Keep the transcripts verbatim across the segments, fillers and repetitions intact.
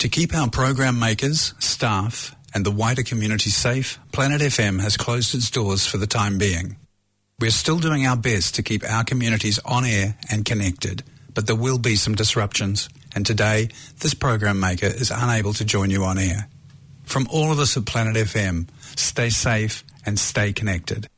To keep our program makers, staff, and the wider community safe, Planet F M has closed its doors for the time being. We're still doing our best to keep our communities on air and connected, but there will be some disruptions, and today, this program maker is unable to join you on air. From all of us at Planet F M, stay safe and stay connected.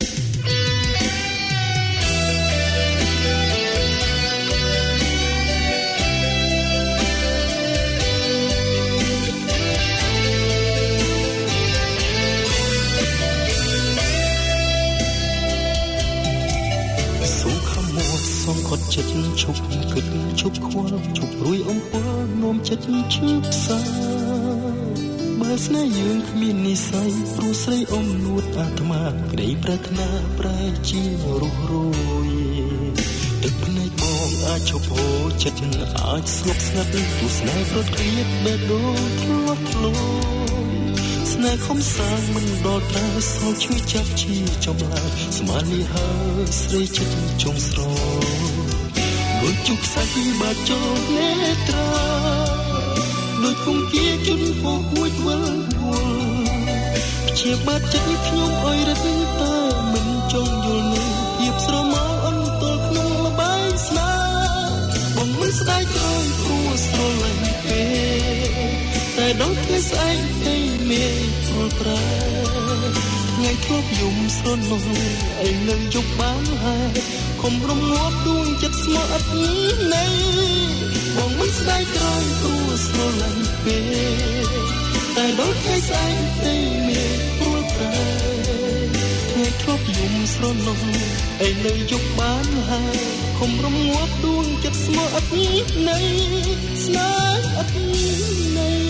Hot chất chúc cực chúc khoa chúc rùi ông qua nôm chất chúc xa bờ sấy dương miền ní say ru sấy ông nuốt atma đầy pratna prachi ru ruiទឹកភ្នែកបងអាចឈប់ហូរចិត្តអាចស្ងប់ស្ងាត់ទស្សនាប្រត់គ្រៀតបែបដូរធ្លាប់ធ្លាប់ស្នេហ៍ខំសាងមិនដល់តែសោកជួយចាប់ជាចំឡាយស្មាននេះហើយស្រីចិត្តចុងស្រដូចជុកសាច់បាត់ចូលនេត្រាដូចគង្គាជន់ហូរហួចវល់វល់ជាបាត់ចិត្តខ្ញុំអើយរត់តែមិនចង់យល់នៅភាពស្រមោលអន់ទល់ក្នុងលបាយស្នាបងមិនស្ដាយក្រោយព្រោះស្រលាញ់ពេកតែដល់ថ្ងៃស្អែកតែមានព្រួលប្រែថ្ងៃធ្លាប់យំស្រណោះឯនៅយប់បានហើយខំរំងាប់ដួងចិត្តស្មោះអត់ណែបងមិនស្ដាយក្រោយព្រោះស្រលាញ់ពេកតែដល់ថ្ងៃស្អែកតែមានព្រួលប្រែថ្ងៃធ្លាប់យំស្រណោះឯនៅយប់បានហើយខំរំងាប់ដួងចិត្តស្មោះអត់ណែស្នេហ៍អត់ណែ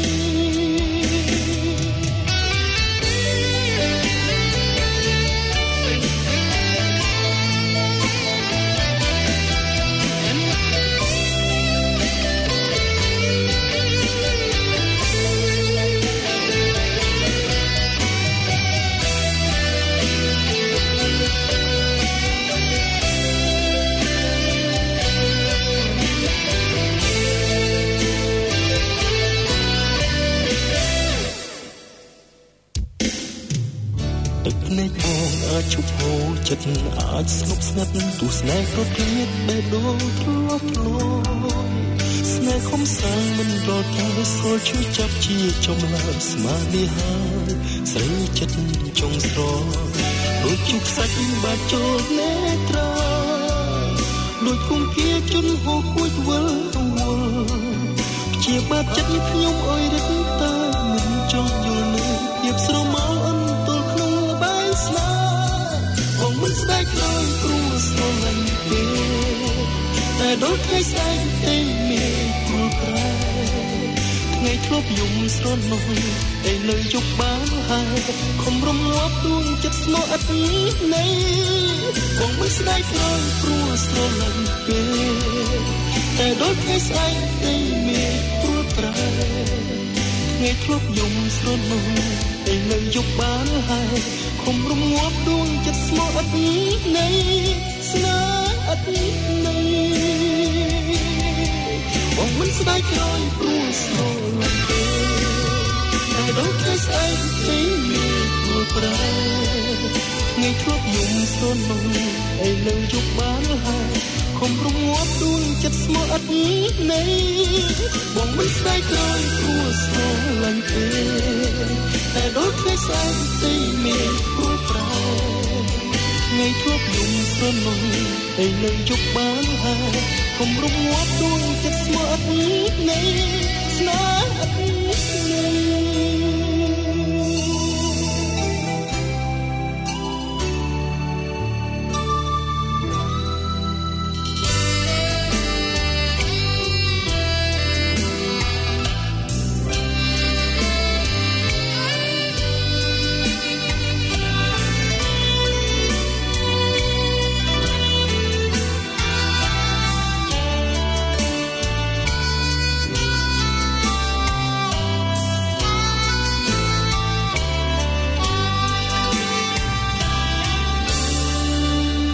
ជប់ហូរចិត្តអាចស្ងប់ស្ងាត់ទស្សនាប្រត់គ្រៀតបែបដូរធ្លាប់ធ្លាប់ស្នេហ៍ខំសាងមិនដល់តែសូលជួយចាប់ជាចំឡាយស្មារតីហើយស្រីចិត្តចុងស្រដូចជុកសាច់បាត់ចូលនេត្រាដូចគង្គាជន់ហូរហួចវល់វល់ជាបាត់ចិត្តខ្ញុំអើយរត់តែមិនចង់យល់នៅភាពស្រមោលអន់ទល់ក្នុងលបាយស្នាមិនស្ដាយក្រោយព្រោះស្រលាញ់ពេកតែដល់ថ្ងៃស្អែកតែមានព្រួលប្រែថ្ងៃធ្លាប់យំស្រណោះតែនៅយប់បានហើយខំរំងាប់ដួងចិត្តស្មោះអត់ណែបងមិនស្ដាយក្រោយព្រោះស្រលាញ់ពេកតែដល់ថ្ងៃស្អែកតែមានព្រួលប្រែថ្ងៃធ្លាប់យំស្រណោះតែនៅយប់បានហើយខំរំងាប់ដួងចិត្តស្មោះអត់ណែស្នេហ៍អត់ណែបងមិនស្ដាយក្រោយព្រោះស្រលាញ់ពេកតែដល់ថ្ងៃស្អែកតែមានព្រួលប្រែថ្ងៃធ្លាប់យំស្រណោះឯនៅយប់បានហើយខំរំងាប់ដួងចិត្តស្មោះអត់ណែបងមិនស្ដាយក្រោយព្រោះស្រលាញ់ពេកតែដល់ថ្ងៃស្អែកតែមានព្រួលប្រែថ្ងៃធ្លាប់យំស្រណោះឯនៅយប់បានហើយខំរំងាប់ដួងចិត្តស្មោះអត់ណែស្នេហ៍អត់ណែ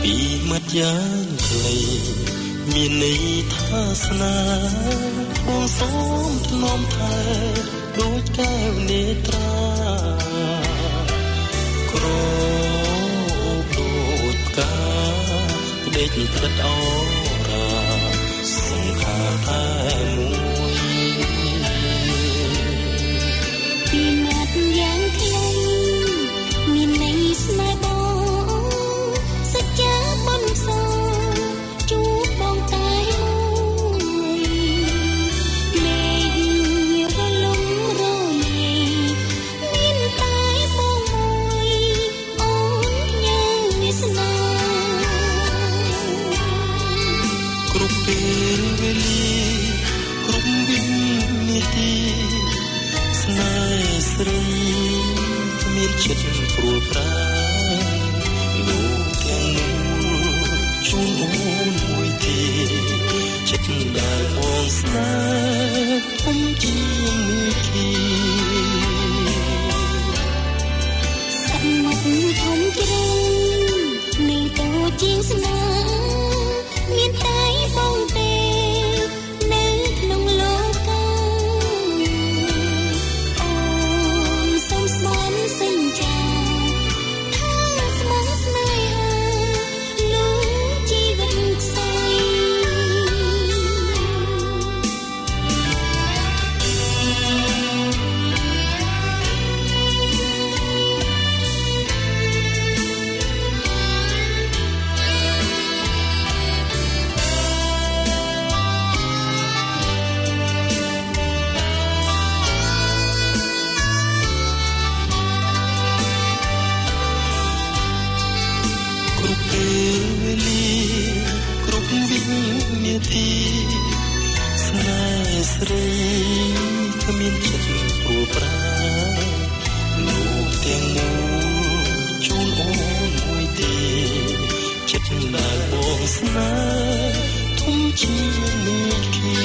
ពីមាត់យ៉ាងខ្លីមានន័យថាស្នេហ៍បងសូមថ្នមថែដូចកែវនេត្រាក្រអូបដូចផ្កាផ្ដេកផ្ដិតអរាសង្ខារតែមួយពីមាត់យ៉ាងខ្លីមានន័យស្នេហ៍បងសច្ចាបនសោជួបបងតែមួយមេរលំរលាមានតែបងមួយអូនញ៉ាំវាសនាគ្រប់ពេលវេលាគ្រប់វិនាទីស្នេហ៍ស្រីមានចិត្តព្រួលប្រាលោកទាំងនោះជួនអូនមួយទីចិត្តដែលបងស្នេហ៍ធំជាងមេឃីសមុទ្រធំជ្រៅនៅតូចជាងស្នេហ៍មានតែបងទេនៅក្នុងលោកកាអូនសូមស្មន់សេចក្ដីថាស្មងស្នេហាលោកជីវិតខ្សោយស្នេហ៍ស្រីគ្មានចិត្តព្រួលប្រាលោកទាំងមូលជូនអូនមួយទេចិត្តដែលបងស្នេហ៍ធំជាងមេឃី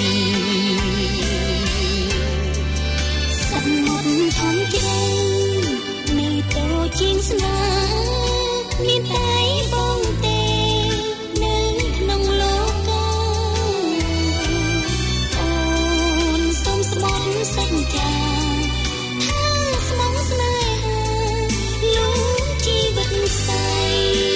សមុទ្រធំជ្រៅនៅតូចជាងស្នេហ៍មានតែបងទេនៅក្នុងលោកសេចក្ដីថាស្មងស្នេហាលោកជីវិតខ្សោយ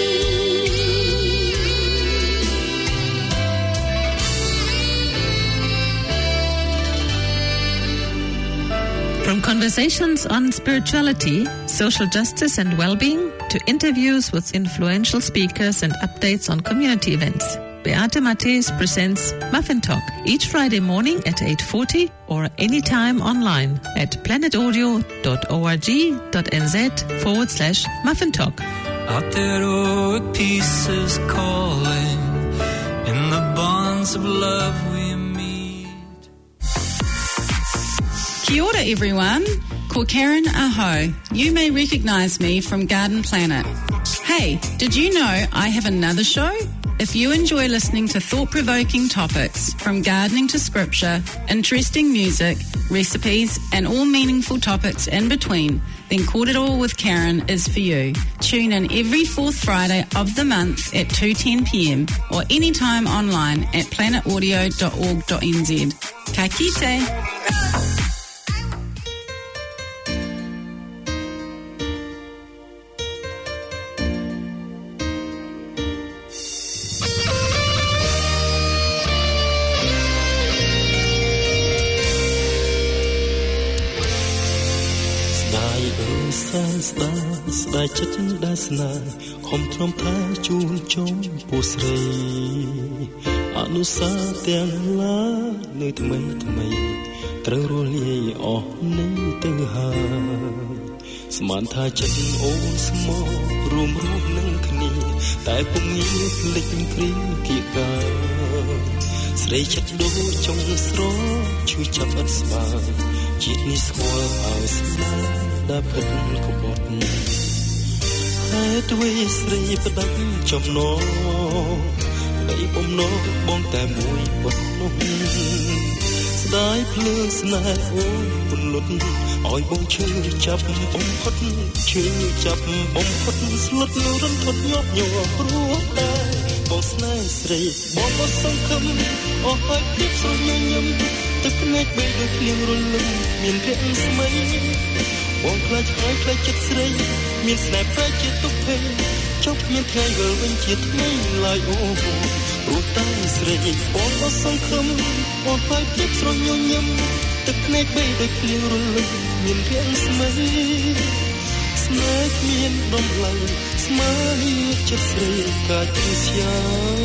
From conversations on spirituality, social justice and well-being to interviews with influential speakers and updates on community events, Beate Matthäus presents Muffin Talk each Friday morning at eight forty or anytime online at planetaudio.org.nz forward slash Muffin Talk. Out there, oh, peace is calling in the bonds of love we meet. Kia ora, everyone. Ko Karen Aho. You may recognise me from Garden Planet. Hey, did you know I have another show? If you enjoy listening to thought-provoking topics, from gardening to scripture, interesting music, recipes, and all meaningful topics in between, then Kōrero with Karen is for you. Tune in every fourth Friday of the month at two ten p.m. or anytime online at planet audio dot org dot n z. Ka kite! ស្ដាយចិត្តដែលស្នេហ៍ខំទ្រាំថែជូនជុំពូស្រីអនុសាទាំងឡានៅថ្មីថ្មីត្រូវរលាយអស់នេះទៅហើយស្មានថាចិត្តអូនស្មោះរួមរស់នឹងគ្នាតែពុំងាយភ្លេចគ្រាគៀកកាស្រីចិត្តដូចចង់ស្រជួយចាប់អត់ស្បាជាតិនេះស្គាល់ឲ្យស្នេហ៍ដែលពិតកបត់ហេតុអ្វីស្រីផ្ដាច់ចំណងនៃបំណងបងតែមួយប៉ុណ្ណោះស្ដាយភ្លើងស្នេហ៍អូនពន្លត់ឲ្យបងឈឺចាប់បំផុតឈឺចាប់បំផុតស្លុតរន្ធត់ញាប់ញ័រព្រោះតែស្នេហ៍ស្រីបងអត់សង្ឃឹមអស់ហើយភាពស្រញញឹមទឹកភ្នែកបីដូចភ្លៀងរលឹមមានរាក់ស្មៃបងខ្លាចហើយខ្លាចចិត្តស្រីមានស្នេហ៍ប្រែជាទុក្ខភ័យចុះមានថ្ងៃវិលវិញជាថ្មីឡើយអូព្រោះតែស្រីបងអត់សង្ឃឹមអស់ហើយភាពស្រញញឹមទឹកភ្នែកបីដូចភ្លៀងរលឹមមានរាក់ស្មៃស្នេហ៍គ្មានដំឡៃស្មើចិត្តស្រីកាចស្យា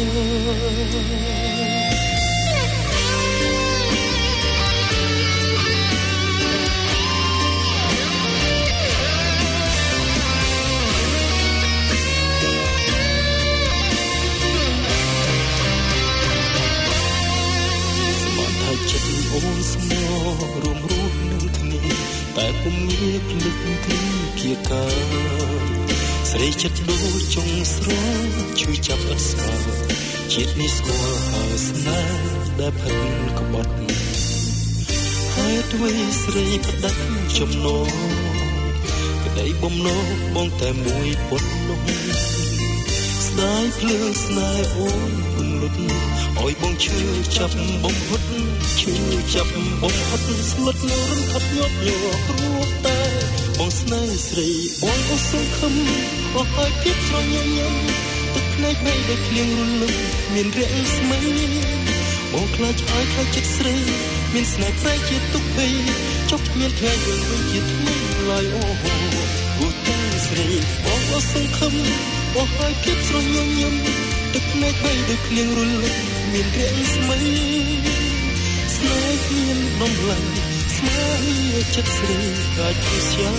អូនស្មោរួមរស់នឹងគ្នាតែពុំមានភ្លេចគ្នាគៀកាស្រីចិត្តដូចចុងស្រងជួយចាប់អត់ស្មាជាតិនេះស្គាល់ហើយស្នេហ៍ដែលផិនក្បត់ហើយអ្វីស្រីផ្ដាច់ចំណងក្តីបំណងបងតែមួយពុតនោះស្ដាយភ្លើងស្នេហ៍អូនពន្លត់ឲ្យបងឈឺចាប់បំផុតឈឺចាប់បំផុតស្លុតនៅរំខាត់ញាប់ញ័រព្រោះតែបងស្នេហ៍ស្រីបងអស់សង្ឃឹមអស់ហើយភាពស្រញញឹមទឹកភ្នែកបីដូចភ្លៀងរលឹមមានរាក់ស្មៃបងខ្លាចហើយខ្លាចចិត្តស្រីមានស្នេហ៍ប្រែជាទុក្ខភ័យចុះមានថ្ងៃវិញវិញជាថ្មីឡើយអូព្រោះតែស្រីបងអស់សង្ឃឹមអស់ហើយភាពស្រញញឹមទឹកភ្នែកបីដូចភ្លៀងរលឹមមានរាក់ស្មៃស្នេហ៍គ្មានដំឡៃស្មើចិត្តស្រីកាចស្យា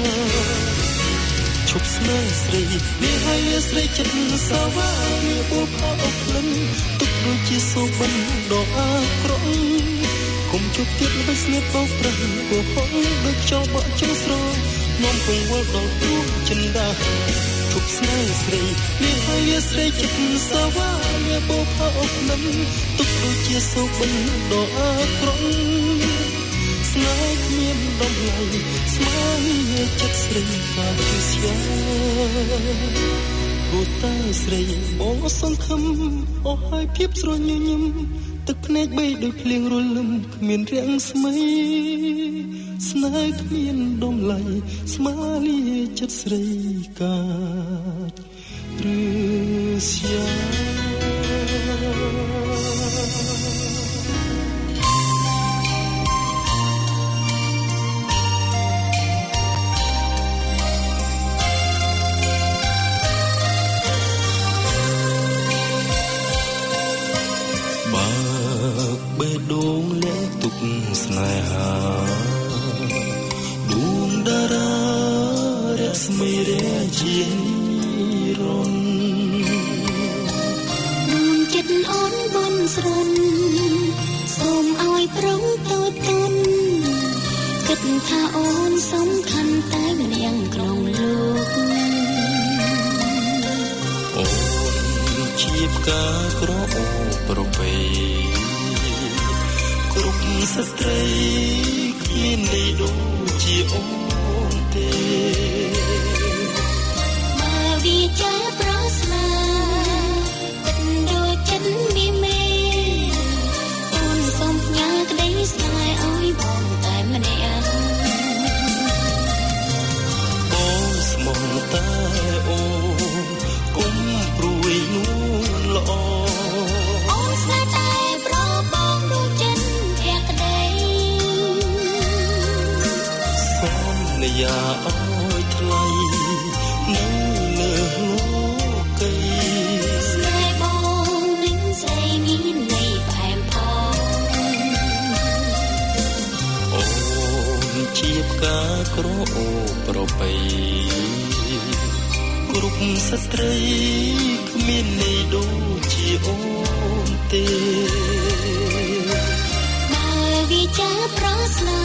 ឈប់ស្នេហ៍ស្រីនេះហើយស្រីចិត្តសាវាវាបុផអត់លឹមទុកដូចជាសូបិនដ៏អាក្រក់គុំជប់ទៀតមិនស្នេហ៍បោកប្រាំគោហងដូចចោលបក់ចុងស្រនាំកងវល់ដល់ទូចិនដាឈប់ស្នេហ៍ស្រីនេះហើយស្រីចិត្តសាវាវាបុផអត់លឹមទុកដូចជាសូបិនដ៏អាក្រក់ស្នេហ៍គ្មានដំឡៃស្មើចិត្តស្រីកាចស្យាព្រោះតែស្រីបងអត់សង្ឃឹមអស់ហើយភាពស្រញញឹមទឹកភ្នែកបីដូចភ្លៀងរលឹមគ្មានរាក់ស្មៃស្នេហ៍គ្មានដំឡៃស្មើចិត្តស្រីកាចស្យាស្នេហាដួងតារារស្មីរាជារនដួងចិត្តអូនបនស្រន់សូមឲ្យប្រុងតូចតាន់គិតថាអូនសំខាន់តែម្នាក់ក្នុងលោកអូនជាផ្កាក្រអូប្រពៃគ្រប់ស្ត្រីគ្មានន័យដូចជាអូនទេបើវាចាប្រស្នាទឹកដូចចិត្តមានមេអូនសូមផ្ញើក្តីស្នេហ៍ឲ្យបងតែម្នាក់បងស្មោះតែអូនគុំព្រួយនួនល្អអូនស្នេហ៍តែប្របងដូចចិត្តយ៉ាអើយថ្លៃនៅលើលោកីស្នេហ៍បងនឹងស្រីមានន័យផ្អែមផងអូនជាផ្កាក្រអូប្រពៃគ្រប់ស្ត្រីគ្មានន័យដូចជាអូនទេបើវាចាប្រស្នា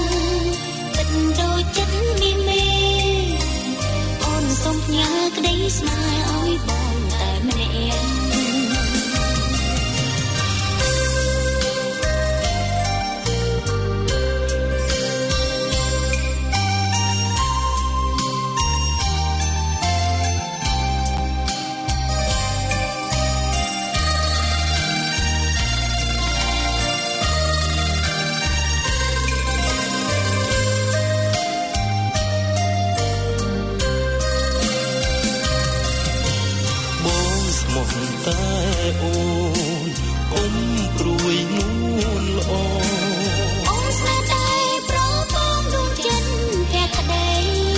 ដូចចិត្តមានមេអូនសូមផ្ញើក្តីស្នេហ៍ឲ្យបងតែម្នាក់ថ្មតែអូនអ៊ំព្រួយនួនល្អអូនស្នេហ៍តែប្របងដួងចិត្តភក្តី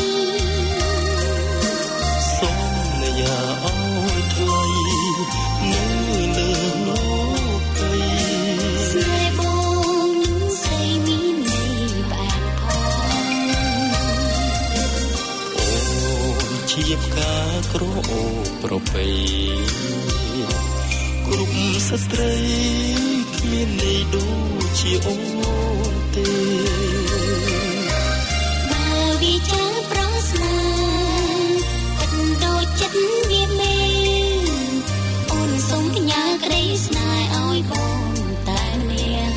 សូមនយាអោយថ្លៃនៅលើលោកីស្នេហ៍បងនឹងស្អីមានន័យផ្អែមផងអូនជាផ្កាក្រអូបប្រពៃគ្រប់ស្ត្រីគ្មានន័យដូចជាអូនទេបើវាចាប្រស្នាគិតដូចចិត្តវាមេអូនសូមផ្ញើក្តីស្នេហ៍ឲ្យបងតែម្នាក់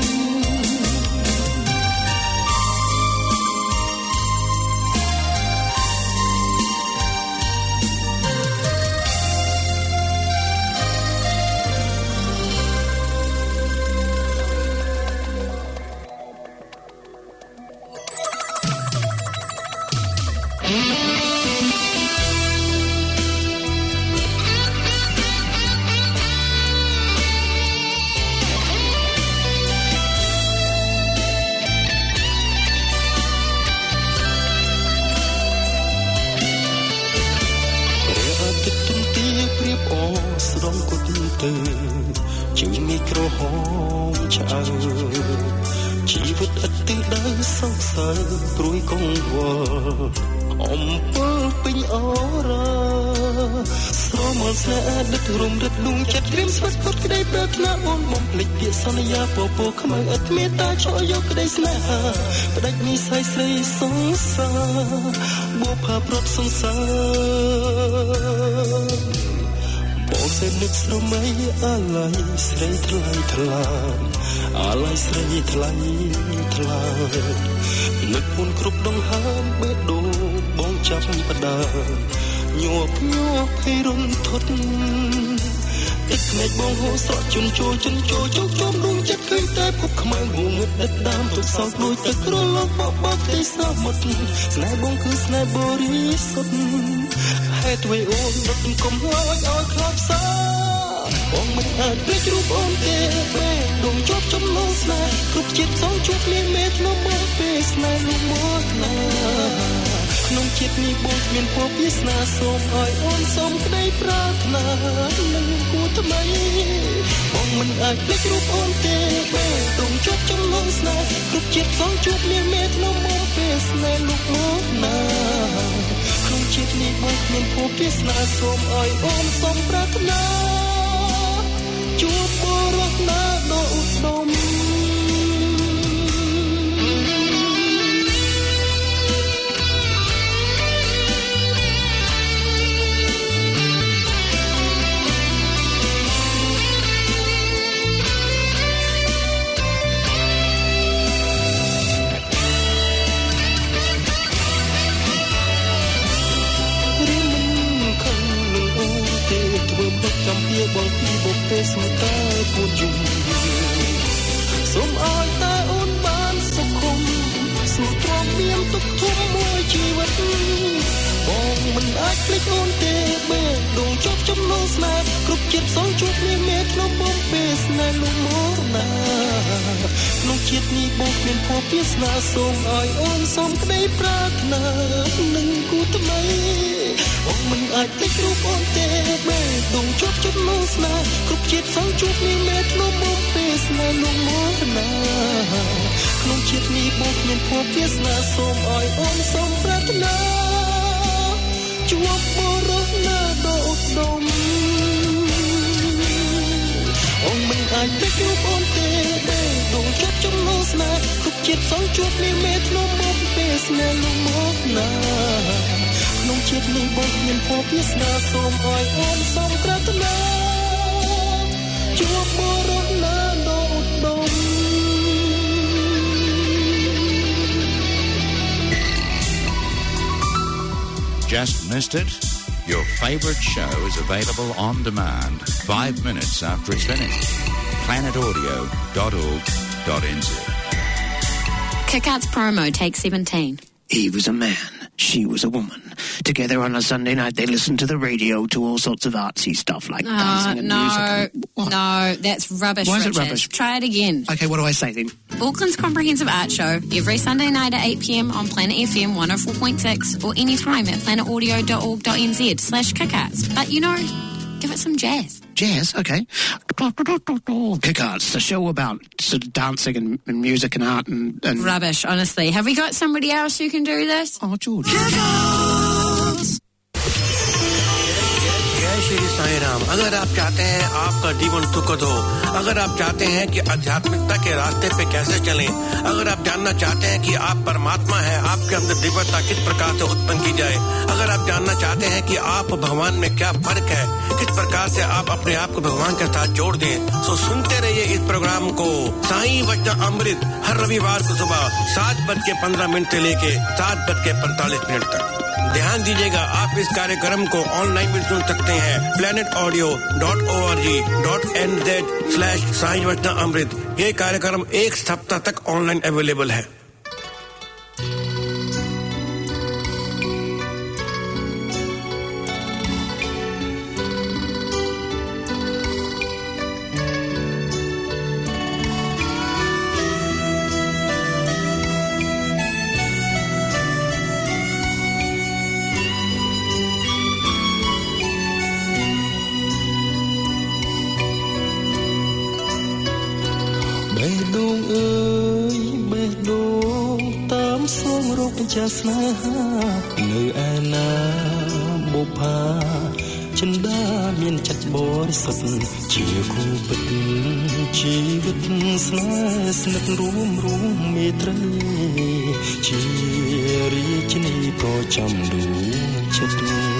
ជើងមីក្រហមឆ្អើជីវិតឥតទិសដៅសោកសៅព្រួយកង្វល់អំពើពេញអរ៉ាស្រមល់ស្នេហ៍ដិតរំរិតលួងចិត្តត្រៀមស្វិតផុតក្តីប្រាថ្នាអូនបំភ្លេចពាក្យសន្យាពពោខ្មៅឥតមេត្តាឆក់យកក្តីស្នេហាផ្ដាច់និស្ស័យស្រីសង្សារបុប្ផាប្រត់សង្សារបងសេនឹកស្រមៃអាឡ័យស្រីថ្លៃថ្លាអាឡ័យស្រីថ្លៃថ្លានឹកមុនគ្រប់ដងហើមបេះដូងបងចាប់ផ្ដើមញាប់ញាប់ឲ្យរន្ធត់ទឹកភ្នែកបងហូរស្រក់ជន់ចូលជន់ចូលជោគជុំដួងចិត្តឃើញតែភពខ្មៅងងឹតដិតដាមទន្សោកដូចទឹកក្រឡកបបបទីសមុទ្រស្នេហ៍បងគឺស្នេហ៍បរិសុទ្ធហេតុអ្វីអូនដឹកគុំហើយឲ្យខ្លោចសាបងមិនអាចភ្លេចរូបអូនទេបែរដងជាប់ចំណងស្នេហ៍គ្រប់ជាតិសងជួបមានមេធ្នំមកពេលស្នេហ៍លំមកណាក្នុងជាតិនេះបងគ្មានពរពីស្នេហ៍សូមឲ្យអូនសូមក្តីប្រាថ្នានឹងគូថ្មីបងមិនអាចភ្លេចរូបអូនទេបែរដងជាប់ចំណងស្នេហ៍គ្រប់ជាតិសងជួបមានមេធ្នំមកពេលស្នេហ៍លំមកណាក្នុងជាតិនេះបងគ្មានពរពីស្នេហ៍សូមឲ្យអូនសូមប្រាថ្នាជួបបរិសុទ្ធណាដ៏ឧត្តមចាំពីបងពីបុកទេស្មតែពួនយំសូមឲ្យតែអូនបានសុខុមស៊ូទ្រាំមានទុកធំមួយជីវិតបងមិនអាចភ្លេចអូនទេបេះដូងជាប់ចំណងស្នេហ៍គ្រប់ជាតិសងជួបគ្នាមេក្នុងបំពេលស្នេហ៍លំមកណាក្នុងជាតិនេះបងមានភពពីស្នេហ៍សូមឲ្យអូនសូមក្តីប្រាថ្នានឹងគូថ្មីបងមិនអាចភ្លេចរូបអូនទេបេះដូងជាប់ចំណងស្នេហ៍គ្រប់ជាតិសងជួបគ្នាមេក្នុងបំពេលស្នេហ៍លំមកណាក្នុងជាតិនេះបងមានភពពីស្នេហ៍សូមឲ្យអូនសូមប្រាថ្នាជួបបរិសុទ្ធណាដ៏ឧត្តមអូនមិនអាចភ្លេចរូបអូនទេបេះដូងជាប់ចំណងស្នេហ៍គ្រប់ជាតិសងជួបគ្នាមេក្នុងបំពេលស្នេហ៍លំមកណាក្នុងជាតិនេះបងមានពរពីស្នេហ៍សូមឲ្យអូនសូមប្រាថ្នាជួបបរិសុទ្ធណាដ៏ឧត្តម Just missed it? Your favorite show is available on demand five minutes after it's finished. planet audio dot org dot n z Kikat's promo take seventeen. He was a man she was a woman. Together on a Sunday night, they listened to the radio to all sorts of artsy stuff like Oh, dancing and no, music. And, what? no, that's rubbish, Why is it Richard. rubbish? Try it again. Okay, what do I say then? Auckland's Comprehensive Art Show, every Sunday night at eight p m on Planet F M one oh four point six or anytime at planetaudio.org.nz slash kickarts. But, you know, give it some jazz. Jazz, okay. Kickarts, a show about sort of dancing and, and music and art and, and... Rubbish, honestly. Have we got somebody else who can do this? Oh, George. Shri साईं राम अगर आप चाहते हैं आपका जीवन सुखद हो अगर आप चाहते हैं कि आध्यात्मिकता के रास्ते पे कैसे चलें अगर आप जानना चाहते हैं कि आप परमात्मा है आपके अंदर दिव्यता किस प्रकार से उत्पन्न की जाए अगर आप जानना चाहते हैं कि आप भगवान में क्या फर्क है किस प्रकार से आप अपने आप को भगवान के साथ जोड़ दें तो सुनते रहिए इस प्रोग्राम को साईं वचन अमृत हर रविवार को सुबह सात बज के पंद्रह मिनट से लेके सात बज के पैंतालीस मिनट तक ध्यान दीजिएगा आप इस कार्यक्रम को ऑनलाइन भी सुन सकते हैं planet audio dot org dot n z slash Sai वचन अमृत ये कार्यक्रम एक सप्ताह तक ऑनलाइन अवेलेबल है ចាស្នេហានៅឯណាបុប្ផាចិន្តាមានចិត្តបរិសុទ្ធជាគូពិតជីវិតស្នេហ៍ស្និទ្ធរួមរួមមេត្រីជារាជនីក៏ចាំដួងចិត្ត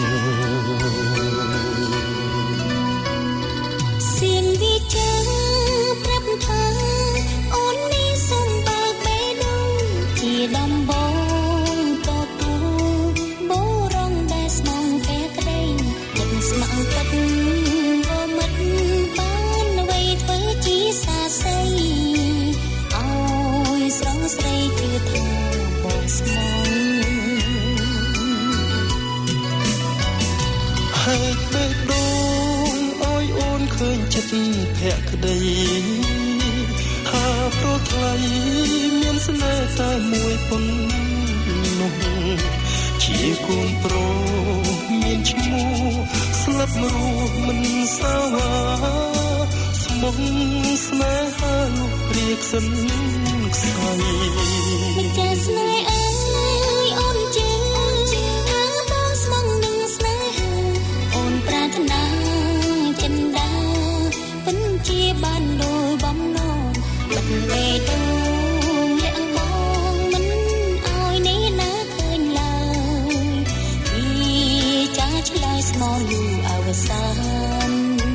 សៀងវិចាប្រាប់ថាអូននេះសុំបើកបេះដូងជាដំបងស្មងទឹកវមិត្តបានអ្វីធ្វើជាសាស័យអើយស្រងស្រីគឺថាបងស្មងហើយបេះដូងអើយអូនឃើញចិត្តភក្តីហាប្រថ្លៃមានស្នេហ៍តែមួយប៉ុណ្ណោះជាកូនប្រុសមានឈ្មោះស្លាប់រស់មិនសាវាស្មងស្នេហាលោកព្រាកសិនខ្សែមិនចាស្នេហ៍អើយអូនជឿថាបងស្មងនឹងស្នេហាអូនប្រាថ្នាចិន្តាពិនជាបានដោយបំណងបិទបេះដូងលាក់បងមិនអោយនេះណាឃើញឡើយពីចាឆ្លើយស្មោះយូរអវសាន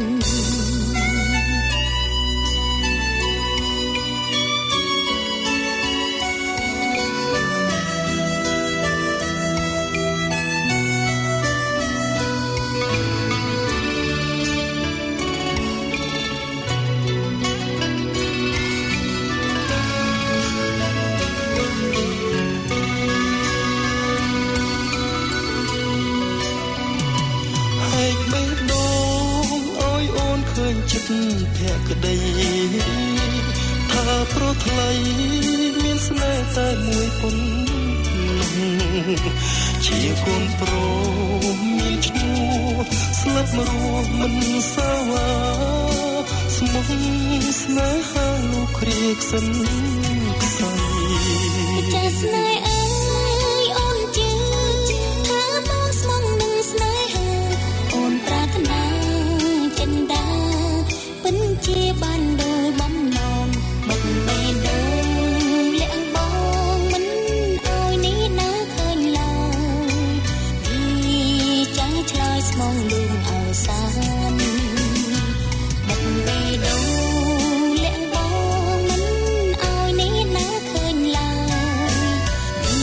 ភក្តីថាប្រថ្លៃមានស្នេហ៍តែមួយប៉ុណ្ណោះជាកូនប្រុសមានឈ្មោះស្លាប់រស់មិនសាវាស្មងស្នេហាលោកគ្រាកសិនខ្សែចាស្នេហ៍អើយអូនជឿថាបងស្មងនឹងស្នេហាអូនប្រាថ្នាចិន្តាពិនជាបានដោយបំណងបិទបេះដូងលាក់បងមិនអោយនេះណាឃើញឡើយពីចាឆ្លើយស្មងលឿងអវសានបិទបេះដូងលាក់បងមិនអោយនេះណាឃើញឡើយពី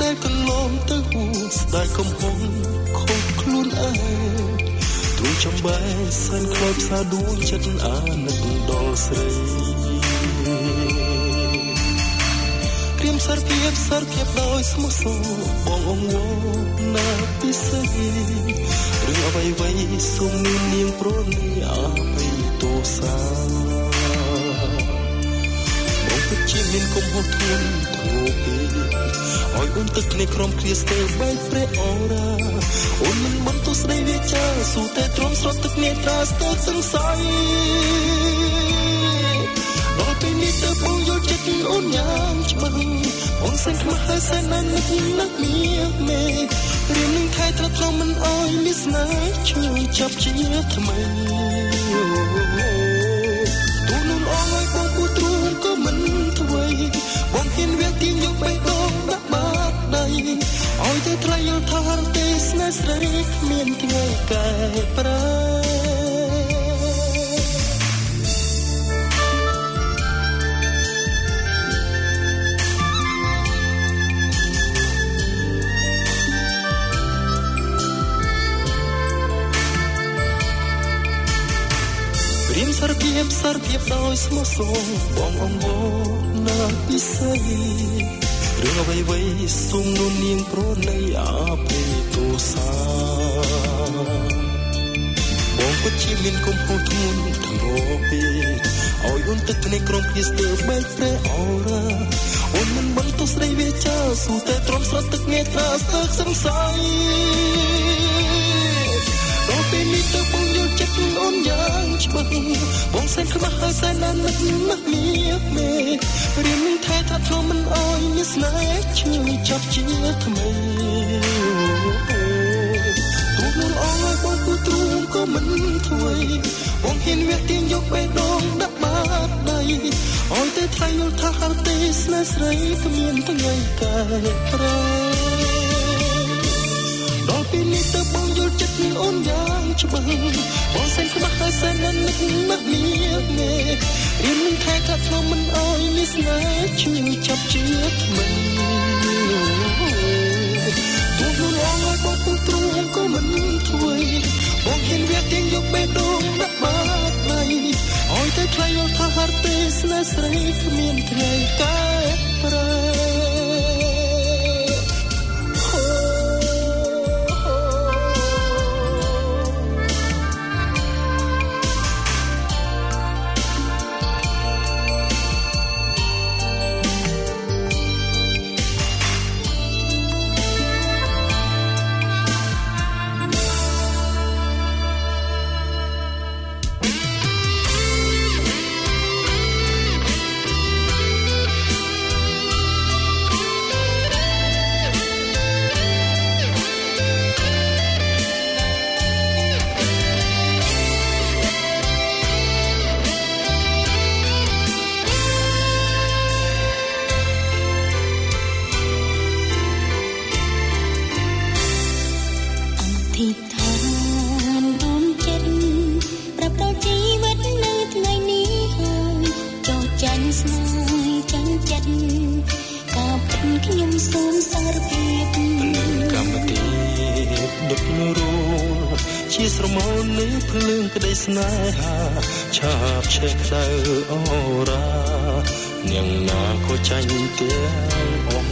ដែលកន្លងទៅហួស្ដាយកំហុងខុសខ្លួនឯងទ្រូងចំបែសិនខ្លោចផ្សាដួងចិត្តអាណិតដល់ស្រីព្រាមសារភាពសារភាពដោយស្មោះសរបងអងវណាពិសេសរឿងអ្វីអ្វីសូមមាននាងប្រនីអភ័យទោសាបងពិតជាមានគុំហត់ធួនធ្ងោពេកអោយអូនទឹកគ្នាក្រុមគ្រាស្ទើបែកព្រែអរ៉ាអូនមិនមិនទោះស្ដីវាចាស៊ូតែទ្រាំស្រត់ទឹកគ្នាត្រាស្ទើសង្ស័យដល់ពេលនេះទៅបងយល់ចិត្តអូនយ៉ាងច្បាស់អូនសែនខ្មាស់ហើយសែនណាស់នឹកនឹកមៀមេរៀននឹងថែត្រាត់ថ្លងមិនអោយមានស្នេហ៍ជួយចាប់ជាថ្មីទូនុនអងឲ្យបងគូទ្រូងក៏មិនធ្វើបងហ៊ានវាទៀងយកបេះដូងដាក់បាតដៃឲ្យទៅថ្លៃយល់ថារទេស្នេហ៍ស្រីគ្មានថ្ងៃកែប្រែរៀមសារភាពសារភាពដោយស្មោះសរបងអងវណាពិសេសរឿងអ្វីអ្វីសូមនួននាងប្រណីអភ័យទោសាបងពិតជាមានគុំហូរធ្ងន់ធ្ងរពេកឲ្យអូនទឹកគ្នាក្រុមគ្នាស្ទើបែកព្រែអរ៉ាអូនមិនមិនទោះស្ដីវាចាស៊ូតែទ្រាំស្រត់ទឹកងាយត្រាស្ទើសង្ស័យដល់ពេលនេះទៅបងយល់ចិត្តអូនយ៉ាងច្បាស់បងសែនខ្មាស់ហើយសែនណាស់នឹកនឹកមៀមេរៀននឹងថែថាធ្លុំមិនអោយមានស្នេហ៍ជួយចាប់ជាថ្មីទូនុនអងឲ្យបងគូទ្រូងក៏មិនធ្វើបងហ៊ានវាទៀងយកបេះដូងដាក់បាតដៃឲ្យតែថ្លៃយល់ថាហល់ទេស្នេហ៍ស្រីគ្មានថ្ងៃកែប្រែដល់ពេលនេះទៅបងយល់ចិត្តអូនយ៉ាងច្បាស់បងសែនខ្មាស់ហើយសែនណាស់នឹកនឹកមៀមេរៀននឹងថែកាត់ធ្លុំមិនអោយមានស្នេហ៍ជួយចាប់ជាថ្មីទូនុនអងឲ្យបងគូទ្រូងក៏មិនធ្វើបងហ៊ានវាទៀងយកបេះដូងដាក់បាតដៃឲ្យតែថ្លៃយល់ថាហត់ទេស្នេហ៍ស្រីគ្មានថ្ងៃកែប្រែស្នេហាឆាបឆេះក្តៅអរ៉ានាងណាក៏ចាញ់ទាំងអស់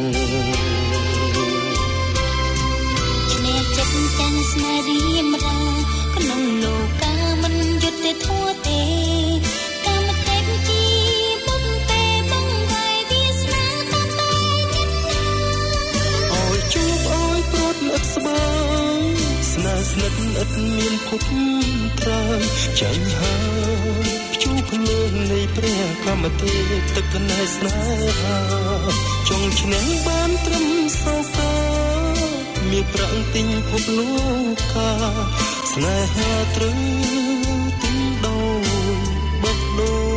ឆ្នេរចិត្តចាញ់ស្នេហ៍រៀមរាក្នុងលោកាមិនយុត្តិធម៌ទេកម្មកិច្ចជាបុកទេបងហើយវាស្នេហ៍តាមតែចិត្តណាអោយជួបអោយព្រួតឥតស្បើយស្នេហ៍ស្និទ្ធឥតមានភពត្រើយចាញ់ហើយភ្ជួរភ្លើងនៃព្រះកម្មទេទឹកភ្នែកស្នេហាចង់ឈ្នះបានត្រឹមសោកាមានប្រាំងទិញភពលោកកាស្នេហាត្រូវទិញដោយបបដូរ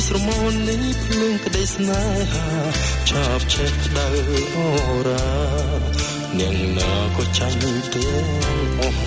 ស្រមោលនេះភ្លើងក្តីស្នេហាឆាបឆេះដៅអូរានាងណាក៏ចាញ់ទាំងអស់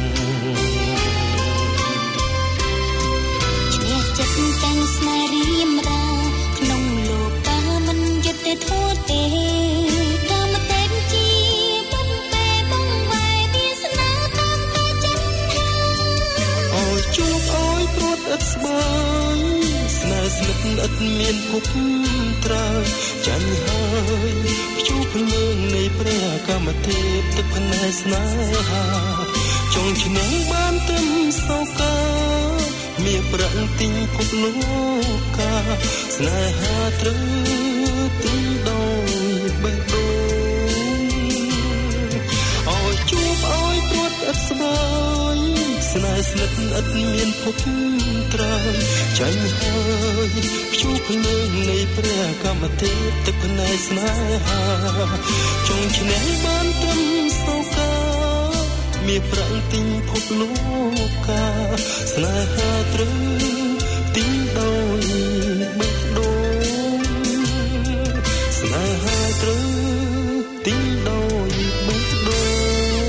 ឈ្នះចិត្តចាញ់ស្នេហ៍រៀមរាក្នុងលោកកាមិនយុត្តិធម៌ទេកាមតែជាបំពេបងវាយវាសនាតាមតែចិត្តថាអោយជួបអោយព្រួតឥតស្បើយស្នេហ៍ស្និទ្ធឥតមានភពត្រើយចាញ់ហើយភ្ជួរភ្លើងនៃព្រះកម្មទេពទឹកភ្នែកស្នេហាចង់ឈ្នះបានទឹមសោកាមានប្រាក់ទិញភពលោកកាស្នេហាត្រូវទិញដោយបេះដូងអោយជួបអោយព្រួតឥតស្បើយស្នេហ៍ស្និទ្ធឥតមានភពត្រើយចាញ់ហើយភ្ជួរភ្លើងនៃព្រះកម្មទេពទឹកភ្នែកស្នេហាចង់ឈ្នះបានទឹមសោកាមានប្រាក់ទិញភពលោកកាស្នេហាត្រូវទិញដោយបេះដូងស្នេហាត្រូវទិញដោយបេះដូង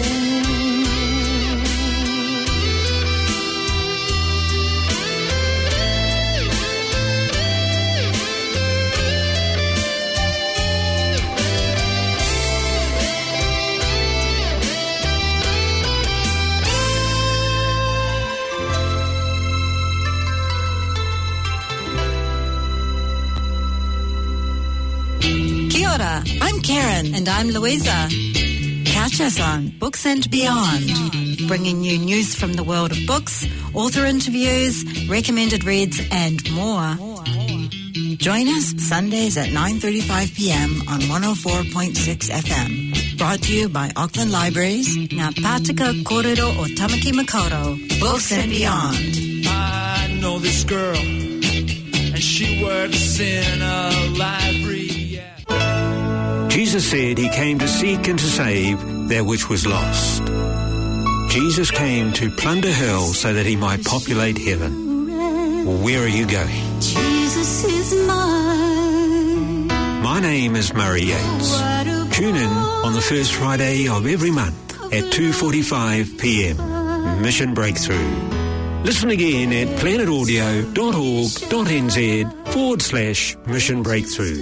I'm Karen. And I'm Louisa. Catch us on Books and Beyond, bringing you news from the world of books, author interviews, recommended reads, and more. Join us Sundays at nine thirty-five p.m. on one oh four point six F M. Brought to you by Auckland Libraries, Ngā Pātika Kōrero o Tamaki Makaurau. Books and Beyond. I know this girl, and she works in a library. Jesus said he came to seek and to save that which was lost. Jesus came to plunder hell so that he might populate heaven. Well, where are you going? Jesus is mine. My name is Murray Yates. Tune in on the first Friday of every month at two forty-five p.m. Mission Breakthrough. Listen again at planetaudio.org.nz forward slash Mission Breakthrough.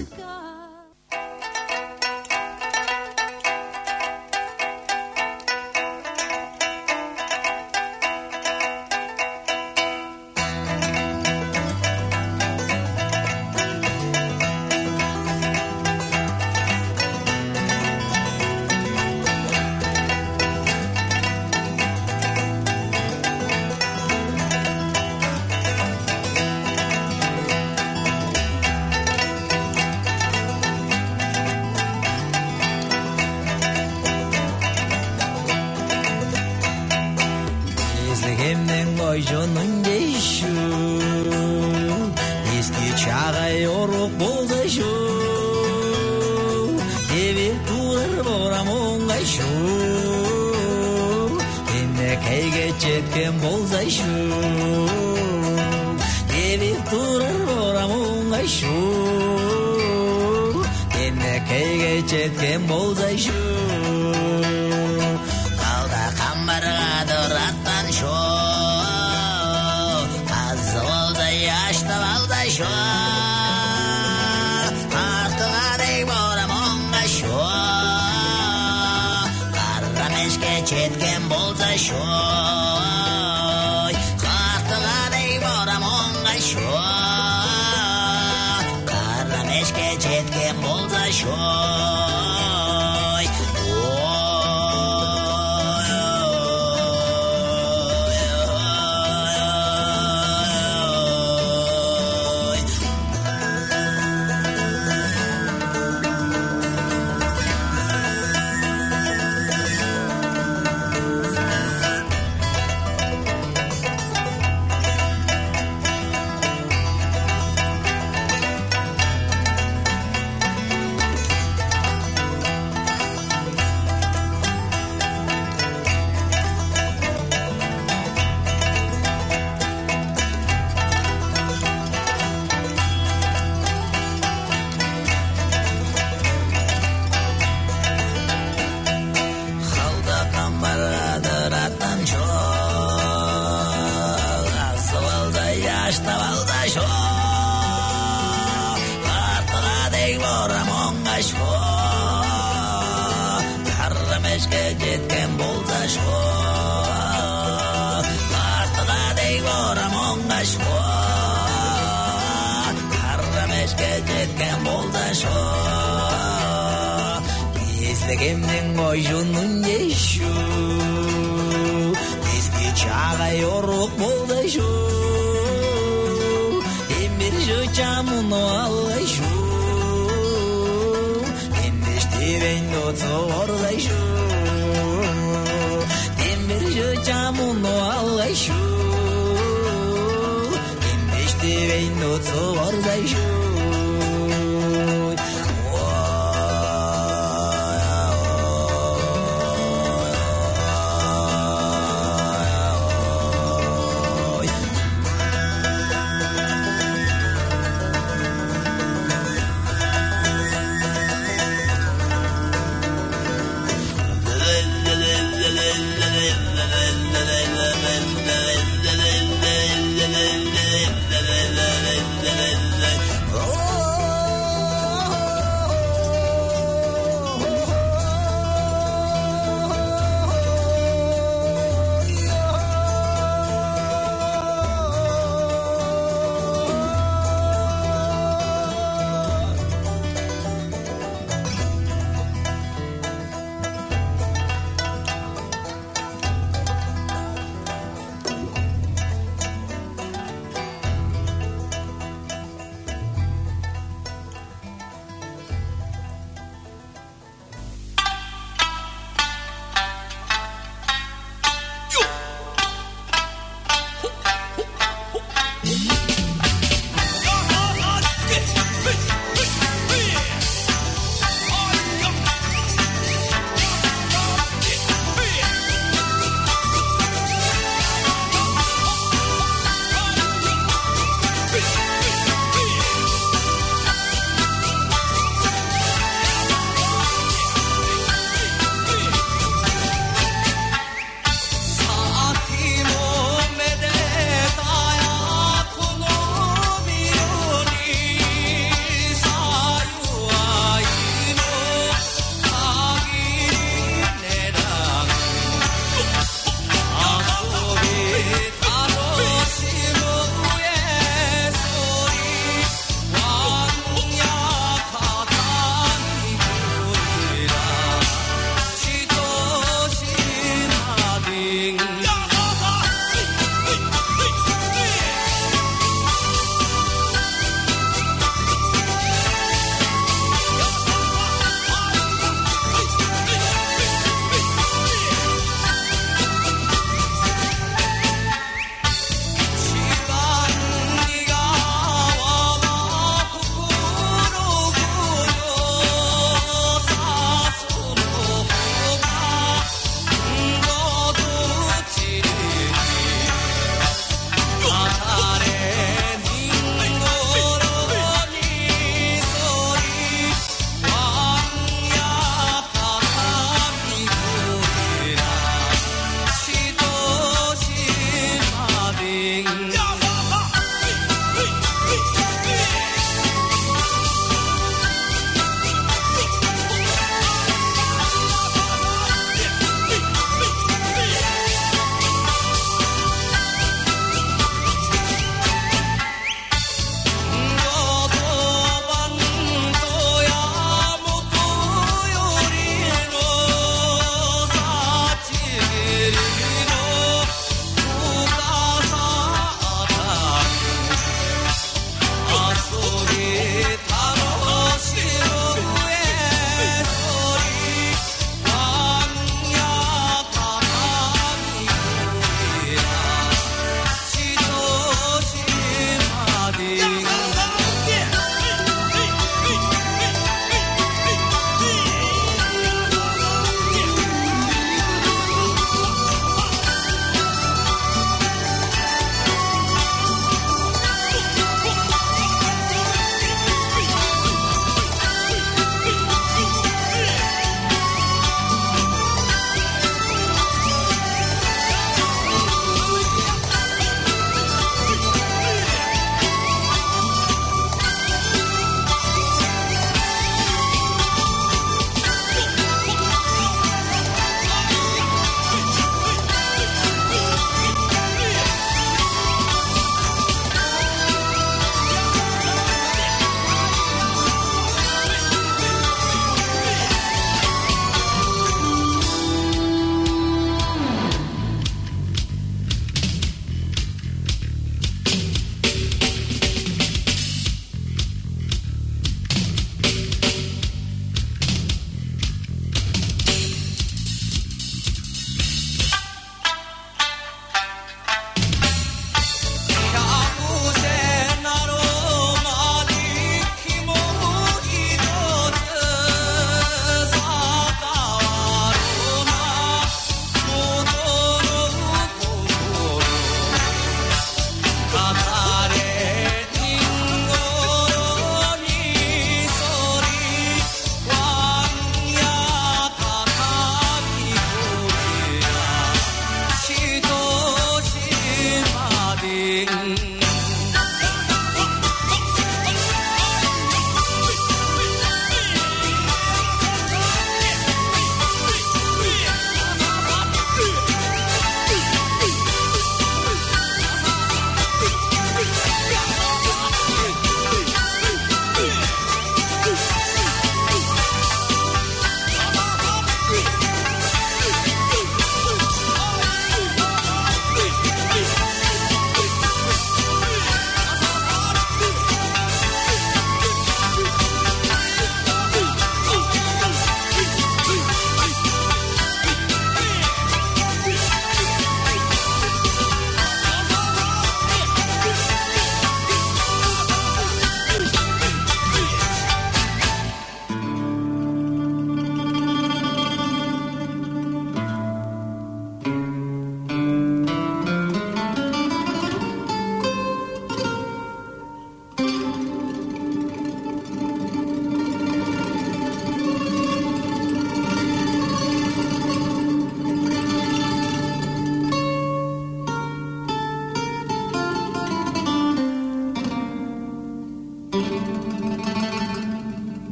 Qarramashga jetgan bo'lsa shu Qartadek boramonga shu Qarramashga jetgan bo'lsa shu Esligimning qo'yjunin yeshu Eski chaga yo'ruq bo'ldi shu Emir shu chamuni olay shu Vengo zorday shu Emir shu chamuni olay shu Emishti vengo zorday shu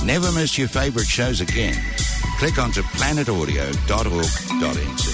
Never miss your favourite shows again. Click onto planet audio dot org dot n z.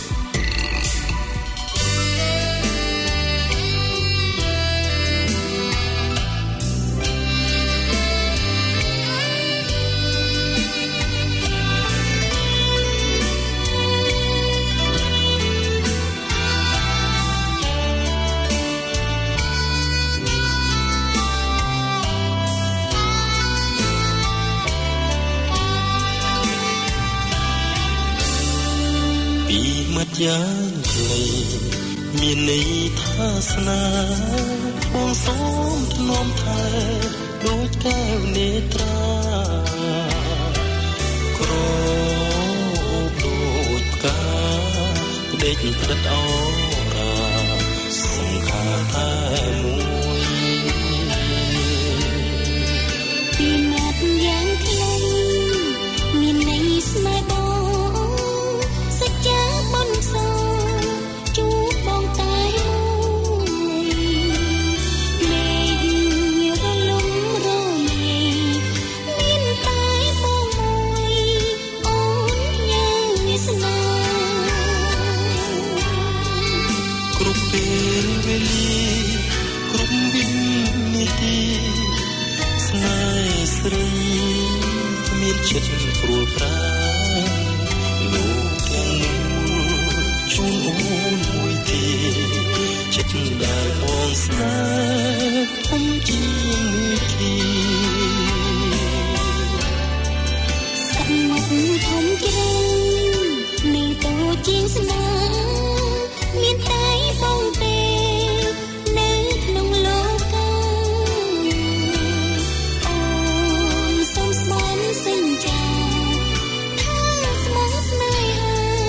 យ៉ាងខ្លីមានន័យថាស្នេហ៍បងសូមថ្នមថែដូចកែវនេត្រាក្រអូបដូចផ្កាផ្ដេកផ្ដិតអរាសង្ខារតែមួយពីមាត់យ៉ាងខ្លីមានន័យស្នេហ៍បងសច្ចាបនសជួបបងតែមួយមេរលំរមីមានតែបងមួយអូនយ៉ាងវាសនាគ្រប់ពេលវេលាគ្រប់វិនាទីស្នេហ៍ស្រីមានចិត្តព្រួលប្រាជូនអូនមួយទេចិត្តដែលបងស្នេហ៍ធំជាងនេះទីសមុទ្រធំជ្រៅនឹងតូចជាងស្នេហ៍មានតែបងទេនៅក្នុងលោកកាអូនសូមស្មោះសញ្ចាថាស្មោះស្នេហា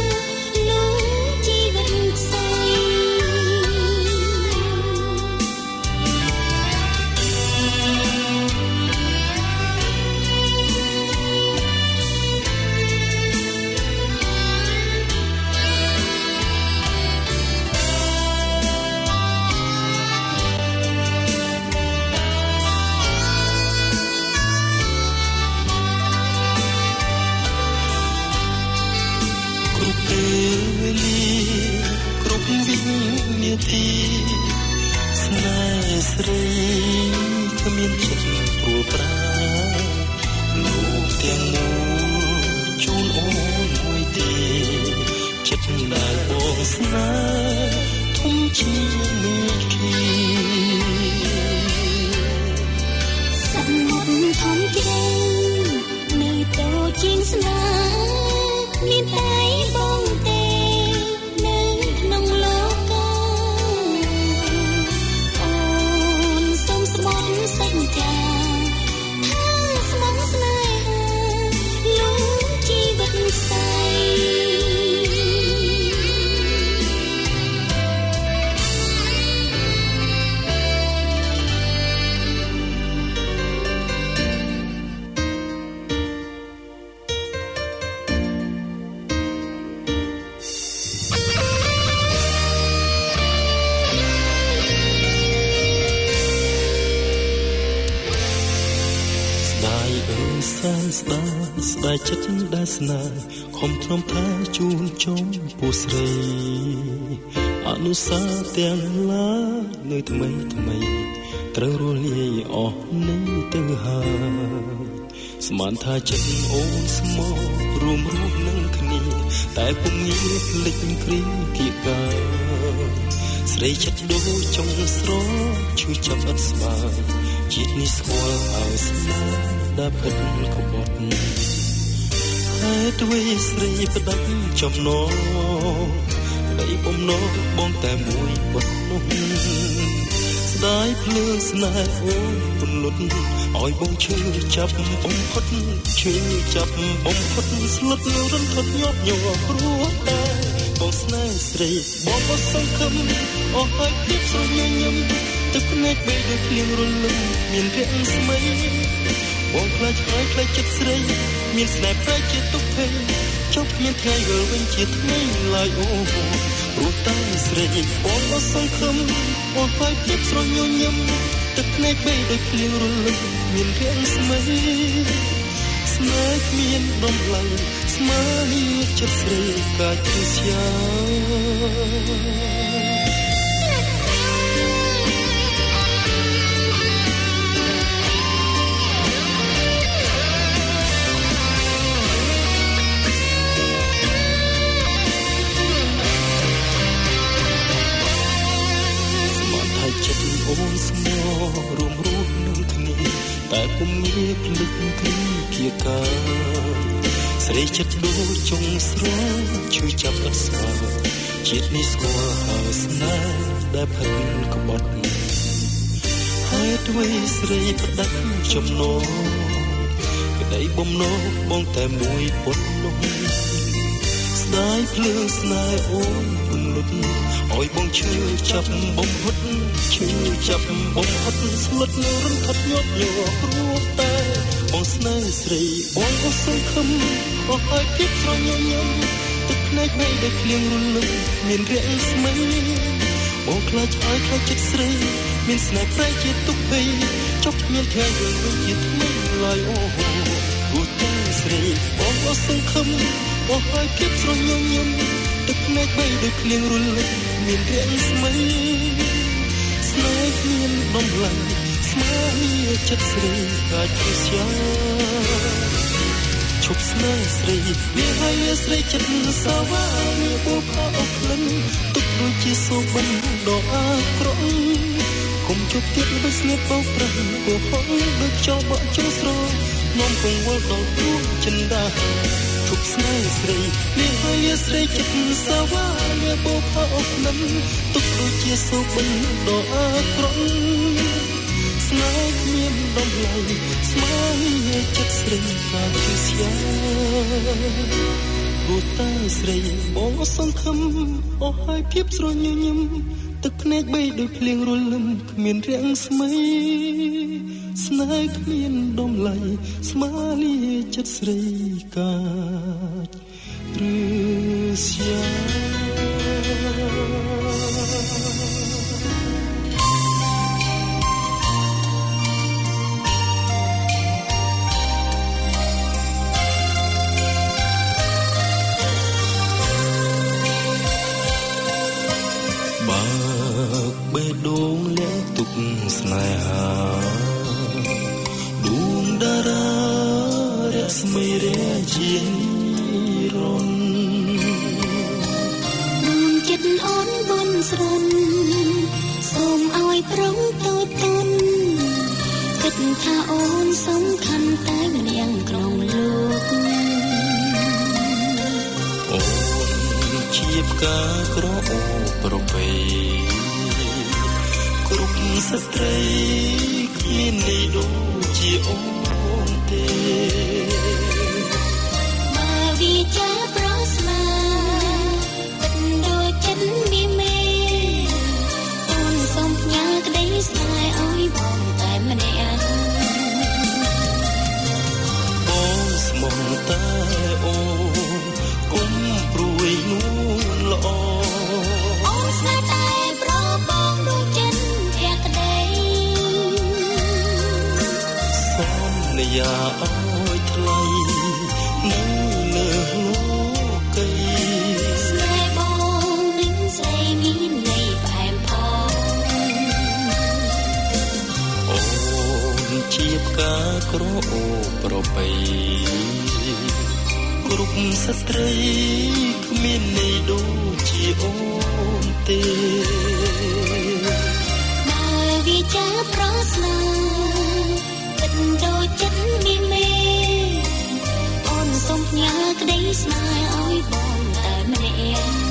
ស្នេហ៍ស្រីគ្មានចិត្តព្រួលប្រាលោកទាំងមូលជូនអូនមួយទេចិត្តដែលបងស្នេហ៍ធំជាងនេះទីសមុទ្រធំជ្រៅនៅតូចជាងស្នេហ៍មានតែបងទេនៅក្នុងលោកសញ្ចាថាស្មោះស្នេហាលោកជីវិតស្អីស្ដាស្ដាយចិត្តដែលស្នេហ៍ខំថ្នមថែជូនជុំពូស្រីអនុសាទាំងឡាយនៅថ្មីថ្មីត្រូវរលាយអស់នេះទៅហើយស្មានថាចិត្តអូនស្មោះរួមរស់នឹងគ្នាតែពុំងាយភ្លេចគ្រាគៀកកាស្រីចិត្តដូចចង់ស្រឈឺចាប់អត់ស្បាយជាតិនេះស្គាល់ឲ្យស្នេហ៍ដែលពិតក្បត់ហេតុអ្វីស្រីផ្ដាច់ចំណងដីបំណងបងតែមួយប៉ុណ្ណោះស្ដាយភ្លើងស្នេហ៍អូនពន្លត់ឲ្យបងឈឺចាប់បំផុតឈឺចាប់បំផុតស្លុតរន្ធត់ញាប់ញ័រព្រោះតែបងស្នេហ៍ស្រីបងអត់សង្ឃឹមអស់ហើយភាពស្រញញឹមទឹកភ្នែកបីដូចភ្លៀងរលឹមមានរាក់ស្មីបងខ្លាចហើយខ្លាចចិត្តស្រីមានស្នេហ៍ប្រែជាទុក្ខភ័យចុះមានថ្ងៃវិលវិញជាថ្មីឡើយអូព្រោះតែស្រីបងអត់សង្ឃឹមអស់ហើយភាពស្រញញឹមទឹកភ្នែកបីដូចភ្លៀងរលឹមមានរាក់ស្មីសស្នេហ៍គ្មានដំឡៃស្មើចិត្តស្រីកាច់ជាស្យាអូនស្មោរួមរួមនឹងគ្នាតែគុំមានភ្លេចគ្រីគៀកាស្រីចិត្តដូចចុងស្រងជួយចាប់អត់សាជាតិនេះស្គាល់ហើយស្នេហ៍ដែលផិនក្បត់ហើយអ្វីស្រីផ្ដាច់ចំណងក្តីបំណងបងតែមួយប៉ុណ្ណោះស្ដាយភ្លើងស្នេហ៍អូនពន្លត់អោយបងឈឺចាប់បំផុតឈឺចាប់បំផុតស្លុតរំថត់ញាត់ញ័រព្រោះតែបងស្នេហ៍ស្រីបងអស់សង្ឃឹមអស់ហើយគិតស្រញញញឹមទឹកភ្នែកបីដែលភ្លៀងរលឹមមានរាក់ស្មីបងខ្លាចហើយខ្លាចចិត្តស្រីមានស្នេហ៍ប្រែជាទុកភ័យចុកមានថ្ងៃរឿងដូចជាថ្មីឡើយអូព្រោះតែស្រីបងអស់សង្ឃឹមអស់ហើយគិតស្រញញញឹមទឹកភ្នែកបីដូចភ្លៀងរលឹមមានរាក់ស្មីស្នេហ៍គ្មានដំឡៃស្មើចិត្តស្រីកាច់ជាស្យាឈប់ស្នេហ៍ស្រីវាហើយស្រីចិត្តសាវ៉ាមានបុផាអស់ក្លិនទុកដូចជាសូបិនដ៏អាក្រក់គុំជប់ទៀតដូចស្លៀកបោកប្រាំគោហងដូចចោលបក់ចូលស្រោនាំកង្វល់ដល់ទូចិនដាឈប់ស្នេហ៍ស្រីវាហើយស្រីចិត្តសាវ៉ាមានបុផាអស់ក្លិនទុកដូចជាសូបិនដ៏អាក្រក់ស្នេហ៍គ្មានដំឡៃស្មើចិត្តស្រីកាជាស្យាព្រោះតែស្រីបងអស់សង្ឃឹមអស់ហើយភាពស្រញញឹមទឹកភ្នែកបីដូចភ្លៀងរលឹមគ្មានរាំងស្មីស្នេហ៍គ្មានដំឡៃស្មើចិត្តស្រីកាជាស្យាបេះដូងលាក់ទុកស្នេហាដួងតារារស្មីរាជារនដួងចិត្តអូនបនស្រន់សូមឲ្យប្រុងតូចតន់គិតថាអូនសំខាន់តែម្នាក់ក្នុងលោកអូនជាផ្កាក្រអូប្រពៃគ្រប់ស្ត្រីគ្មានន័យដូចជាអូនទេបើវាចាប្រស្នាពិតដូចចិត្តមានមេអូនសូមផ្ញើក្តីស្នេហ៍ឲ្យបងតែម្នាក់បងស្មងតែអូនគុំព្រួយនួនល្អអូនស្នេហ៍តែប្របងដូចចិត្តនយាអើយថ្លៃនៅលើលោកីស្នេហ៍បងនឹងស្រីមានន័យផ្អែមផងអូនជាផ្កាក្រអូប្រពៃគ្រប់ស្ត្រីគ្មានន័យដូចជាអូនទេបើវាចាប្រស្នាដូចចិត្តមានមេអូនសូមផ្ញើក្តីស្នេហ៍ឲ្យបងតែម្នាក់